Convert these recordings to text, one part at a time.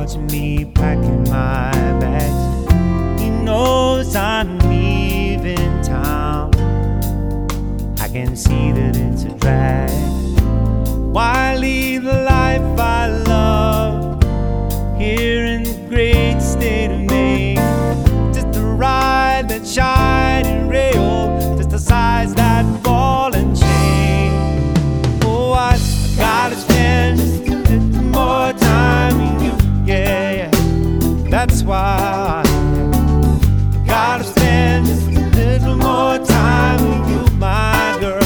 watching me packing my bags. He knows I'm leaving town. I can see that it's a drag. Why leave the life I love here in the great state of Maine? Just to ride that shining rail, just to size that ball and chain. Oh, I gotta spend just a little more time with you, yeah. That's why I gotta spend just a little more time with you, my girl.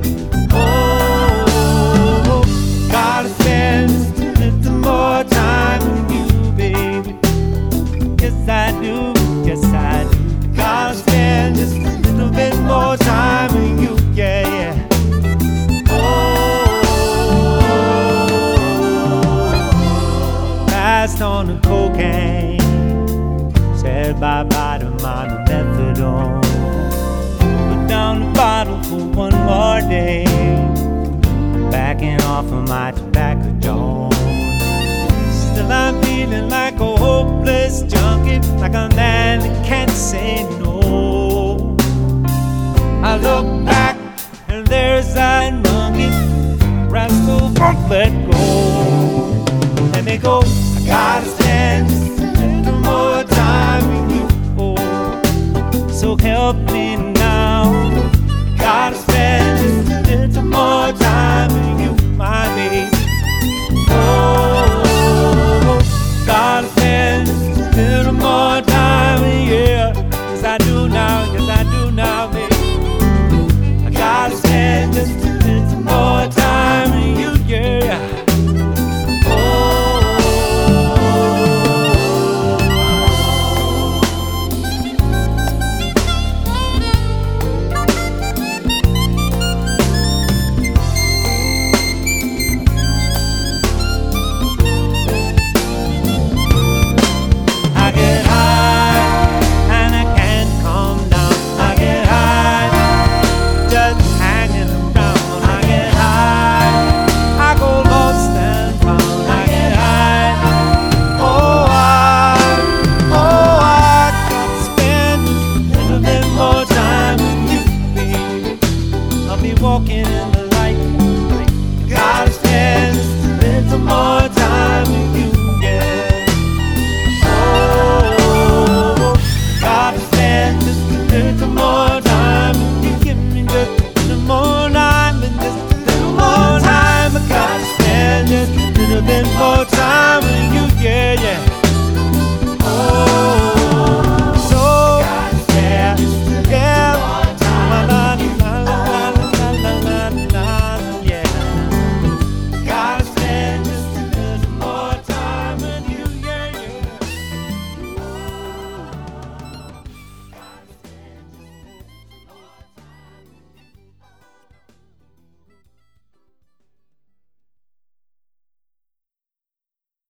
Gotta spend just a little more time with you, baby. Yes, I do, yes, I do. Gotta spend just a little bit more time with you, yeah, yeah. Oh, passed on the cocaine, said bye-bye to my methadone. Put down the bottle for one more day, backing off of my tobacco joint. Still I'm feeling like a hopeless junkie, like a man that can't say no. I look back and there's that monkey, rascal won't let go. Let me go, I gotta spend just a little more time with you, oh. So help me now, gotta spend just a little more time with you, my baby. Oh, gotta spend just a little more time with you. Yes, I do now, yes, I do now, baby. I gotta spend just a little more time with you, yeah. Walking in the light, gotta spend just a little more time with you, yeah. Oh, gotta spend just a little more